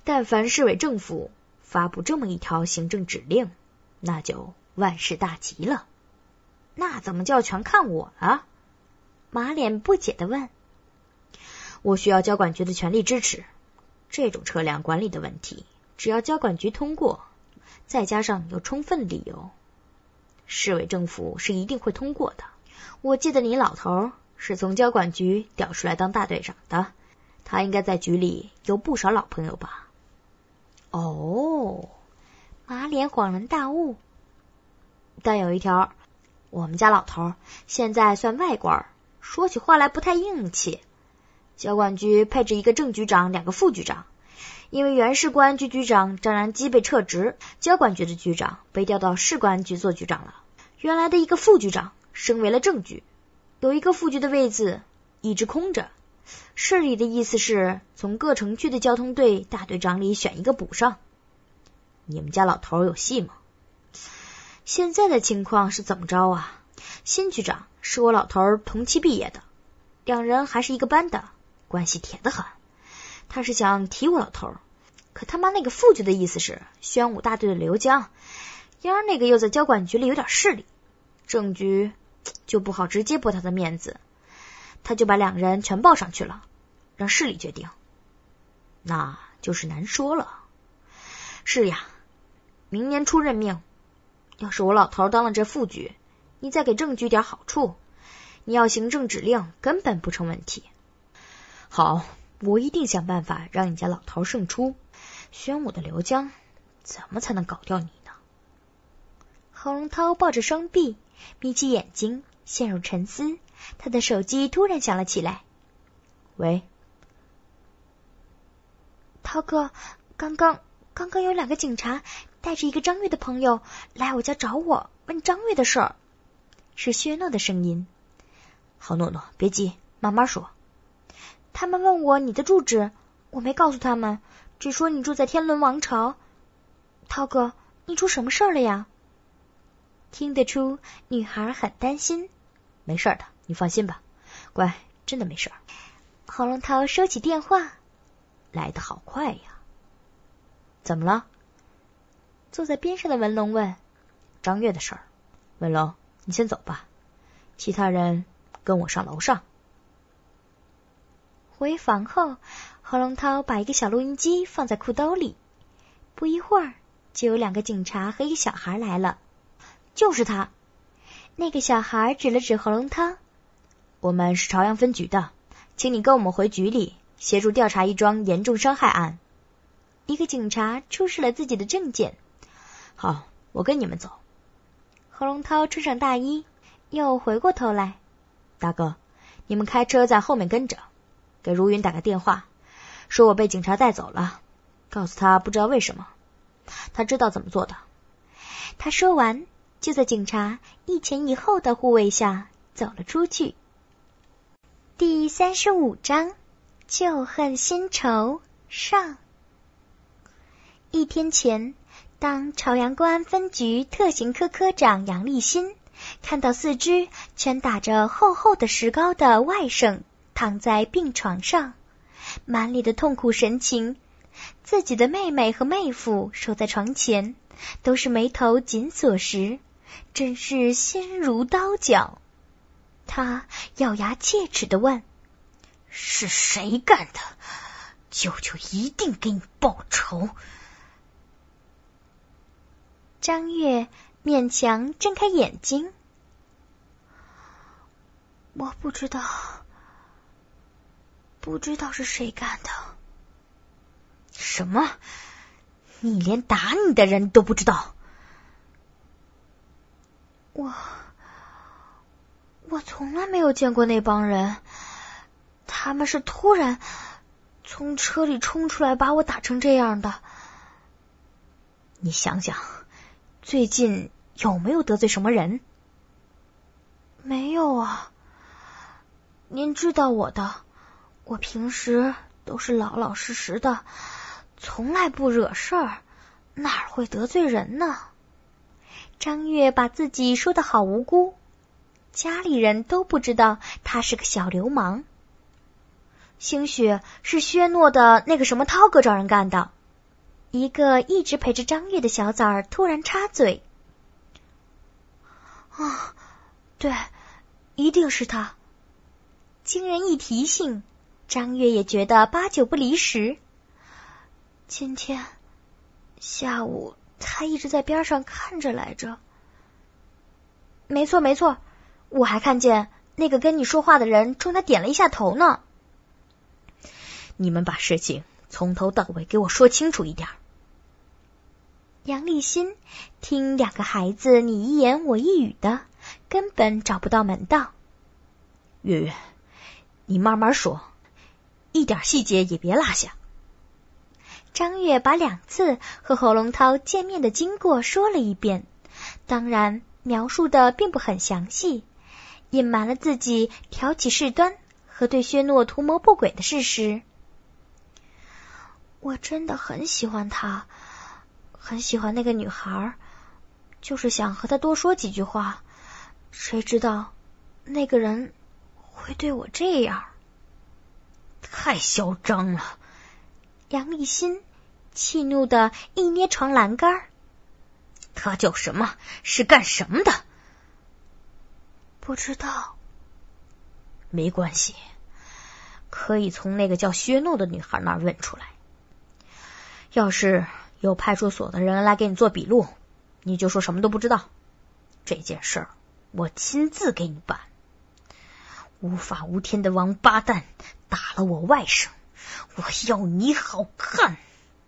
但凡市委政府发布这么一条行政指令，那就万事大吉了。 那怎么就要全看我了？ 马脸不解地问。我需要交管局的全力支持，这种车辆管理的问题，只要交管局通过，再加上有充分理由，市委政府是一定会通过的。我记得你老头是从交管局调出来当大队长的，他应该在局里有不少老朋友吧？ 哦， 马脸恍然大悟。但有一条，我们家老头现在算外官，说起话来不太硬气。交管局配置一个正局长，2个副局长，因为原市公安局局长张然基被撤职，交管局的局长被调到市公安局做局长了。原来的一个副局长升为了正局，有一个副局的位子一直空着。市里的意思是从各城区的交通队大队长里选一个补上。你们家老头有戏吗？现在的情况是怎么着啊？新局长是我老头同期毕业的，2人还是一个班的，关系铁得很。他是想提我老头，可他妈那个副局的意思是宣武大队的刘江，丫那个又在交管局里有点势力，正局就不好直接驳他的面子，他就把2人全报上去了，让市里决定。那就是难说了。是呀，明年初任命，要是我老头当了这副局，你再给正局点好处，你要行政指令根本不成问题。好，我一定想办法让你家老头胜出。宣武的刘江怎么才能搞掉你呢？ 侯荣涛抱着双臂，眯起眼睛，陷入沉思。他的手机突然响了起来。 喂， 涛哥，刚刚有2个警察带着一个张月的朋友来我家找我，问张月的事儿。是薛诺的声音。 好，诺诺，别急，慢慢说。 他们问我你的住址，我没告诉他们，只说你住在天伦王朝。涛哥，你出什么事儿了呀？听得出女孩很担心。 没事的，你放心吧，乖，真的没事。 侯龙涛收起电话。 来得好快呀。怎么了？ 坐在边上的文龙问。 张月的事儿。文龙，你先走吧，其他人跟我上楼上。 回房后，侯龙涛把一个小录音机放在裤兜里。不一会儿，就有2个警察和一个小孩来了。就是他。那个小孩指了指侯龙涛。 我们是朝阳分局的，请你跟我们回局里，协助调查一桩严重伤害案。 一个警察出示了自己的证件。 好，我跟你们走。 侯龙涛穿上大衣，又回过头来。 大哥，你们开车在后面跟着，给如云打个电话，说我被警察带走了，告诉他不知道为什么，他知道怎么做的。 他说完，就在警察一前一后的护卫下走了出去。第35章，旧恨新仇上。1天前，当朝阳公安分局特刑科科长杨立新看到4只全打着厚厚的石膏的外甥躺在病床上，满脸的痛苦神情，自己的妹妹和妹夫守在床前，都是眉头紧锁时，真是心如刀绞。他咬牙切齿地问： 是谁干的？舅舅一定给你报仇。 张月勉强睁开眼睛。我不知道是谁干的。 什么？你连打你的人都不知道？ 我从来没有见过那帮人，他们是突然从车里冲出来把我打成这样的。 你想想，最近有没有得罪什么人？ 没有啊，您知道我的，我平时都是老老实实的，从来不惹事儿，哪会得罪人呢？张月把自己说得好无辜，家里人都不知道他是个小流氓。兴许是薛诺的那个什么涛哥找人干的。 一个一直陪着张月的小崽儿突然插嘴：“ 对，一定是他。” 经人一提醒，张月也觉得八九不离十。 今天下午他一直在边上看着来着。 没错，我还看见那个跟你说话的人冲他点了一下头呢。 你们把事情从头到尾给我说清楚一点。 杨立新听两个孩子你一言我一语的，根本找不到门道。 月月，你慢慢说，一点细节也别落下。 张月把2次和侯龙涛见面的经过说了一遍，当然描述的并不很详细，隐瞒了自己挑起事端和对薛诺图谋不轨的事实。 我真的很喜欢他，很喜欢那个女孩，就是想和她多说几句话，谁知道那个人会对我这样。太嚣张了！ 杨立新气怒的一捏床栏杆。 他叫什么？是干什么的？ 不知道。没关系，可以从那个叫薛诺的女孩那儿问出来。要是有派出所的人来给你做笔录，你就说什么都不知道。这件事儿我亲自给你办。无法无天的王八蛋打了我外甥，我要你好看！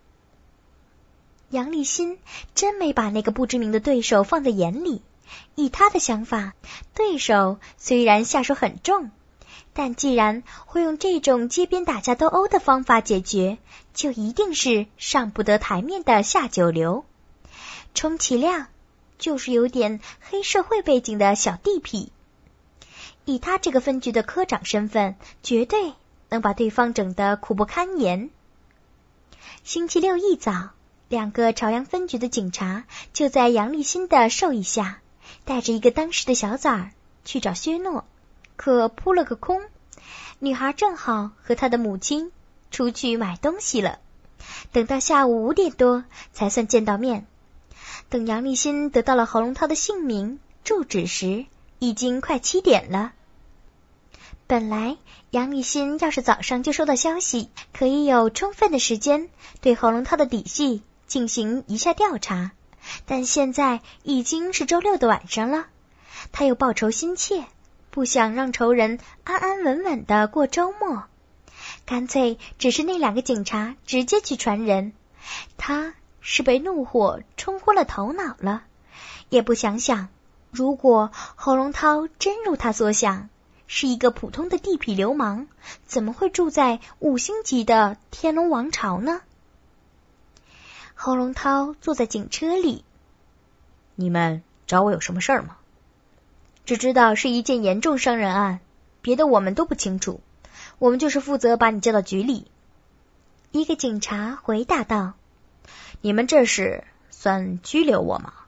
杨立新真没把那个不知名的对手放在眼里，以他的想法，对手虽然下手很重，但既然会用这种街边打架斗殴的方法解决，就一定是上不得台面的下九流。充其量就是有点黑社会背景的小地痞。以他这个分局的科长身份，绝对能把对方整得苦不堪言。星期六一早，2个朝阳分局的警察就在杨立新的授意下，带着一个当时的小崽儿去找薛诺，可扑了个空。女孩正好和她的母亲出去买东西了，等到下午5点多才算见到面。等杨立新得到了侯龙涛的姓名、住址时，已经快7点了。本来杨立新要是早上就收到消息，可以有充分的时间对侯龙涛的底细进行一下调查，但现在已经是周6的晚上了，他又报仇心切，不想让仇人安安稳稳的过周末，干脆只是那2个警察直接去传人。他是被怒火冲昏了头脑了，也不想想，如果侯龙涛真如他所想，是一个普通的地痞流氓，怎么会住在5星级的天龙王朝呢？侯龙涛坐在警车里。 你们找我有什么事儿吗？ 只知道是一件严重伤人案，别的我们都不清楚，我们就是负责把你叫到局里。 一个警察回答道。 你们这是算拘留我吗？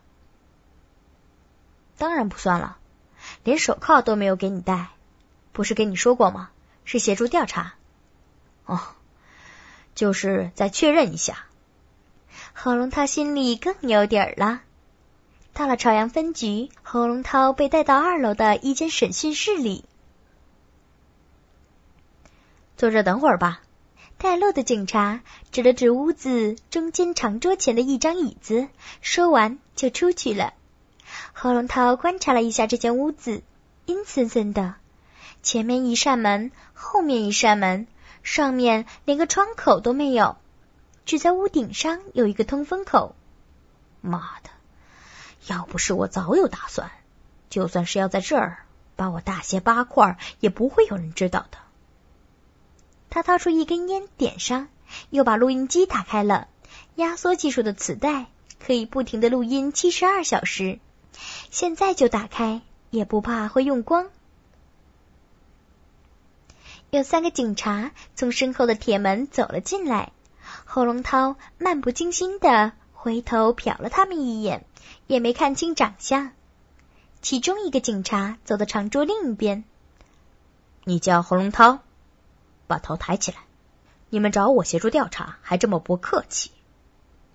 当然不算了，连手铐都没有给你戴，不是跟你说过吗？是协助调查。 哦，就是再确认一下。 侯龙涛心里更有底儿了。到了朝阳分局，侯龙涛被带到2楼的一间审讯室里。 坐这等会儿吧。 带路的警察指了指屋子中间长桌前的一张椅子，说完就出去了。侯龙涛观察了一下这间屋子，阴森森的，前面一扇门，后面一扇门，上面连个窗口都没有，只在屋顶上有一个通风口。 妈的，要不是我早有打算，就算是要在这儿把我大卸8块，也不会有人知道的。 他掏出一根烟点上，又把录音机打开了，压缩技术的磁带可以不停的录音72小时，现在就打开，也不怕会用光。有3个警察从身后的铁门走了进来，侯龙涛漫不经心的回头瞟了他们一眼，也没看清长相。其中一个警察走到长桌另一边。 你叫侯龙涛？把头抬起来。你们找我协助调查，还这么不客气。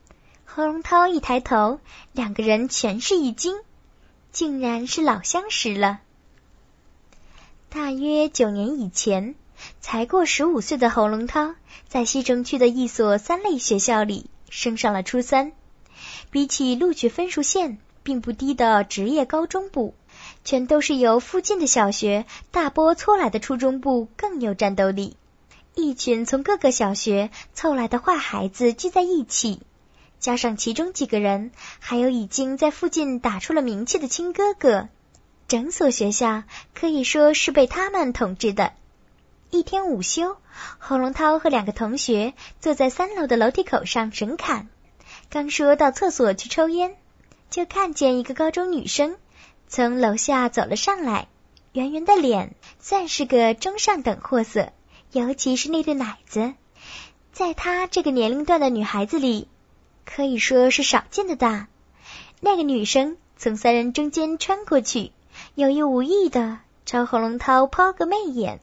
何龙涛一抬头，两个人全是一惊，竟然是老相识了。大约9年以前，才过15岁的侯龙涛在西城区的一所3类学校里升上了初3，比起录取分数线并不低的职业高中部，全都是由附近的小学大波搓来的初中部更有战斗力。一群从各个小学凑来的坏孩子聚在一起，加上其中几个人还有已经在附近打出了名气的亲哥哥，整所学校可以说是被他们统治的。一天午休，侯龙涛和2个同学坐在3楼的楼梯口上神侃，刚说到厕所去抽烟，就看见一个高中女生从楼下走了上来，圆圆的脸，算是个中上等货色，尤其是那对奶子，在她这个年龄段的女孩子里，可以说是少见的大。那个女生从3人中间穿过去，有意无意的朝侯龙涛抛个媚眼。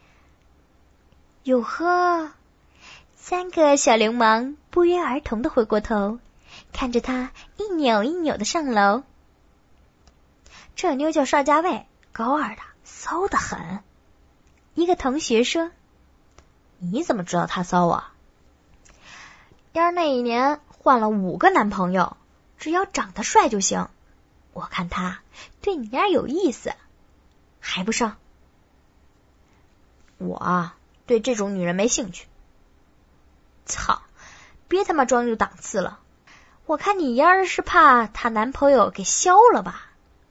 哟呵，3个小流氓不约而同的回过头，看着他一扭一扭的上楼。 这妞叫邵家卫，高2的，骚得很。 一个同学说： 你怎么知道他骚啊？丫儿那一年换了5个男朋友，只要长得帅就行。我看他对你丫有意思，还不上？我啊，对这种女人没兴趣。操，别他妈装有档次了！我看你丫儿是怕她男朋友给削了吧？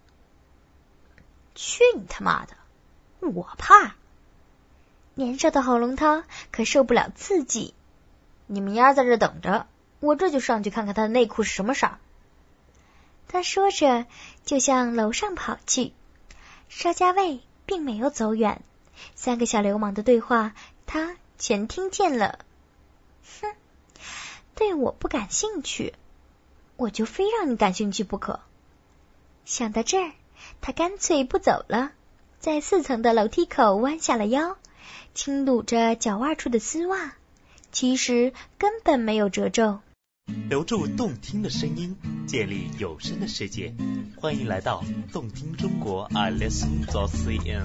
去你他妈的！我怕。 年少的侯龙涛可受不了刺激。 你们丫在这等着，我这就上去看看他的内裤是什么色儿。 他说着就向楼上跑去。邵家卫并没有走远，3个小流氓的对话他全听见了。哼，对我不感兴趣，我就非让你感兴趣不可。想到这儿，他干脆不走了，在4层的楼梯口弯下了腰，轻撸着脚腕处的丝袜，其实根本没有褶皱。 留住动听的声音，建立有声的世界，欢迎来到动听中国 iListen.cn。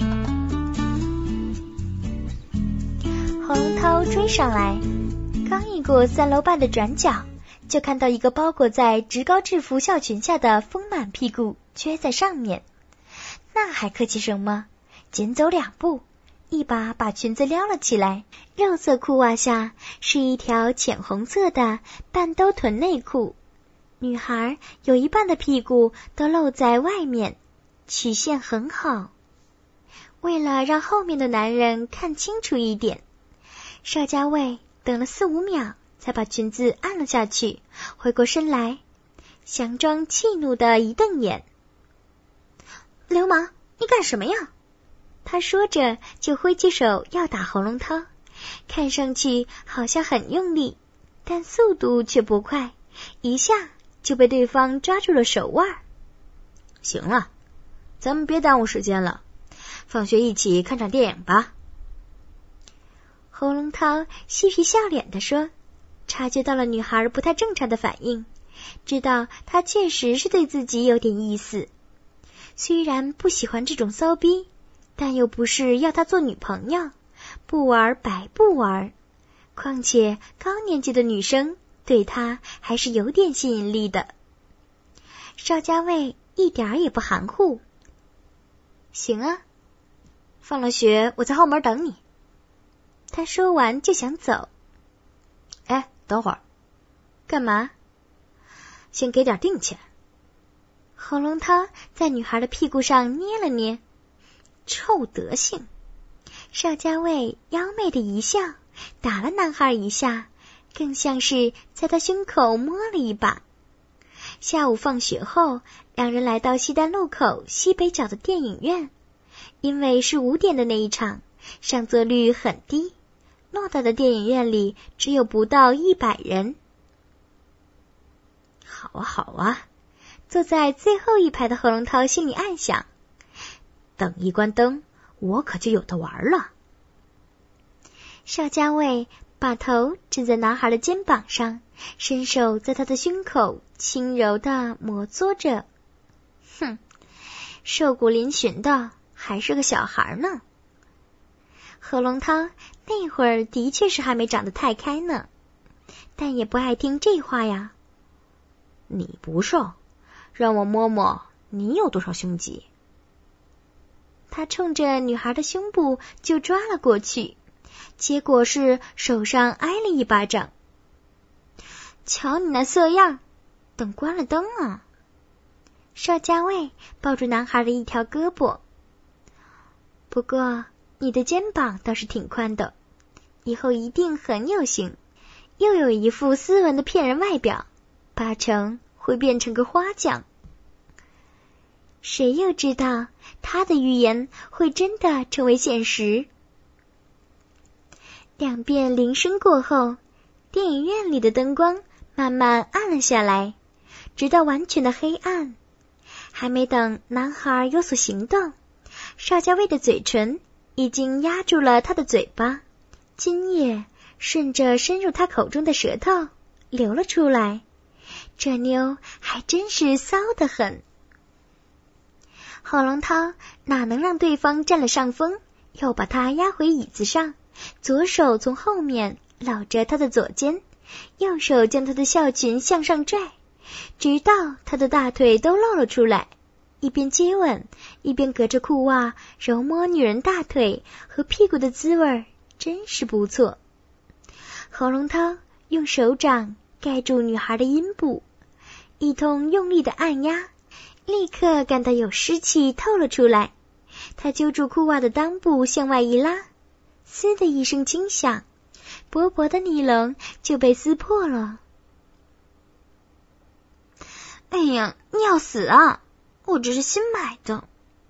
侯龙涛追上来，刚一过3楼半的转角，就看到一个包裹在职高制服校裙下的丰满屁股撅在上面。那还客气什么，紧走2步，一把裙子撩了起来，肉色裤袜下是一条浅红色的半兜臀内裤，女孩有一半的屁股都露在外面，曲线很好。为了让后面的男人看清楚一点，邵家卫等了4、5秒才把裙子按了下去，回过身来，佯装气怒的一瞪眼。流氓，你干什么呀？他说着就挥起手要打侯龙涛，看上去好像很用力，但速度却不快，一下就被对方抓住了手腕。 行了，咱们别耽误时间了，放学一起看场电影吧。 侯龙涛嬉皮笑脸地说，察觉到了女孩不太正常的反应，知道她确实是对自己有点意思。虽然不喜欢这种骚逼，但又不是要她做女朋友，不玩白不玩。况且高年级的女生对她还是有点吸引力的。邵家卫一点也不含糊。行啊， 放了学我在后门等你。 他说完就想走。 哎，等会儿。 干嘛？ 先给点定钱。 侯龙涛在女孩的屁股上捏了捏。臭德性。邵家卫妖媚的一笑，打了男孩一下，更像是在他胸口摸了一把。下午放学后，2人来到西单路口西北角的电影院。因为是5点的那一场，上座率很低，偌大的电影院里只有不到100人。好啊好啊，坐在最后一排的侯龙涛心里暗想， 等一关灯，我可就有的玩了。 邵家卫把头枕在男孩的肩膀上，伸手在他的胸口轻柔地摩挲着。哼，瘦骨嶙峋的，还是个小孩呢。何龙涛那会儿的确是还没长得太开呢，但也不爱听这话呀。 你不瘦，让我摸摸你有多少胸肌。 他冲着女孩的胸部就抓了过去，结果是手上挨了一巴掌。瞧你那色样，等关了灯啊！邵家卫抱住男孩的一条胳膊。不过你的肩膀倒是挺宽的，以后一定很有型，又有一副斯文的骗人外表，八成会变成个花匠。谁又知道他的预言会真的成为现实？两遍铃声过后，电影院里的灯光慢慢暗了下来，直到完全的黑暗。还没等男孩有所行动，邵家卫的嘴唇已经压住了他的嘴巴，津液顺着伸入他口中的舌头流了出来。这妞还真是骚得很。郝龙涛哪能让对方占了上风，又把他压回椅子上，左手从后面搂着他的左肩，右手将他的校裙向上拽，直到他的大腿都露了出来，一边接吻一边隔着裤袜揉摸女人大腿和屁股的滋味真是不错。郝龙涛用手掌盖住女孩的阴部，一通用力的按压，立刻感到有湿气透了出来。他揪住裤袜的裆部向外一拉，嘶的一声轻响，薄薄的尼龙就被撕破了。哎呀，你要死啊！我这是新买的。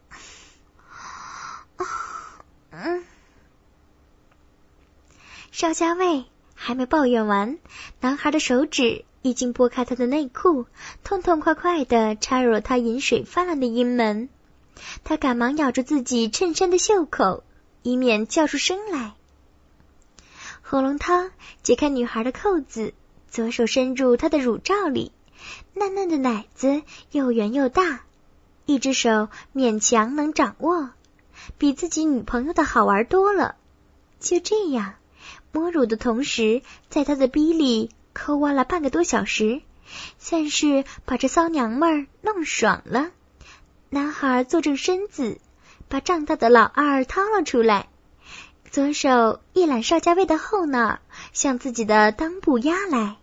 邵家卫还没抱怨完，男孩的手指已经拨开他的内裤，痛痛快快地插入了他饮水泛滥的阴门。他赶忙咬住自己衬衫的袖口，以免叫出声来。郝龙涛解开女孩的扣子，左手伸入她的乳罩里，嫩嫩的奶子又圆又大，一只手勉强能掌握，比自己女朋友的好玩多了。就这样摸乳的同时，在他的逼里抠挖了半个多小时，算是把这骚娘们儿弄爽了。男孩坐正身子，把胀大的老二掏了出来，左手一揽邵家卫的后脑，向自己的裆部压来。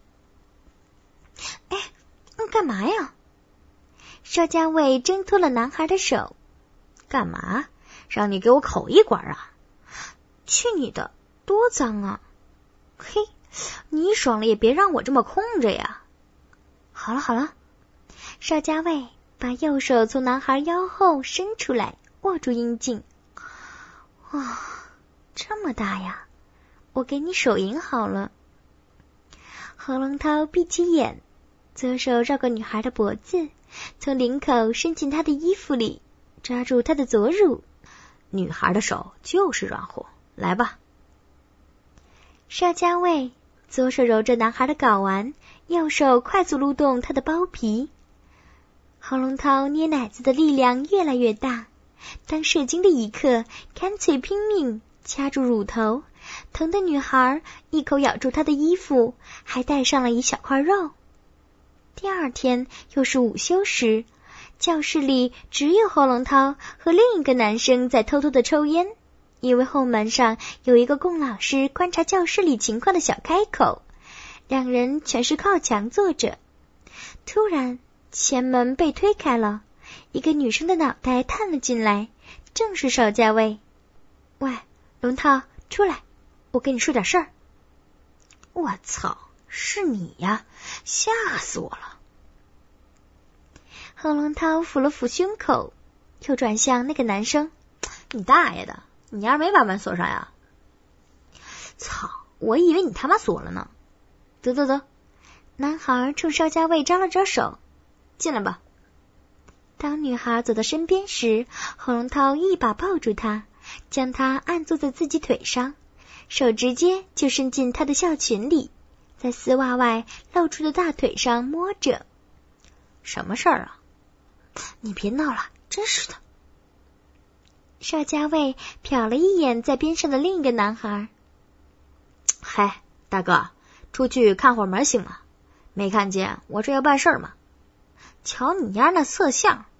哎，干嘛呀？邵家卫挣脱了男孩的手。 干嘛？让你给我口一管啊？ 去你的，多脏啊！ 嘿，你爽了也别让我这么空着呀。 好了好了，邵家卫把右手从男孩腰后伸出来，握住阴茎。哇，这么大呀！我给你手淫好了。郝龙涛闭起眼，左手绕过女孩的脖子，从领口伸进她的衣服里，抓住她的左乳。 女孩的手就是软和，来吧。 邵家卫左手揉着男孩的睾丸，右手快速撸动他的包皮。郝龙涛捏奶子的力量越来越大，当射精的一刻，干脆拼命掐住乳头，疼的女孩一口咬住他的衣服，还带上了一小块肉。第二天又是午休时，教室里只有郝龙涛和另一个男生在偷偷的抽烟，因为后门上有一个供老师观察教室里情况的小开口，两人全是靠墙坐着。突然前门被推开了，一个女生的脑袋探了进来，正是邵家卫。喂，龙涛，出来，我跟你说点事儿。 我操，是你呀，吓死我了。 郝龙涛抚了抚胸口，又转向那个男生。 你大爷的，你丫没把门锁上呀？操，我以为你他妈锁了呢。 得得得，男孩冲邵家卫招了招手，进来吧。当女孩走到身边时，郝龙涛一把抱住她，将她按坐在自己腿上， 手直接就伸进他的校裙里，在丝袜外露出的大腿上摸着。 什么事儿啊？ 你别闹了，真是的。 邵家卫瞟了一眼在边上的另一个男孩。 嗨，大哥，出去看会儿门行吗？没看见我这要办事儿吗？瞧你丫那色相，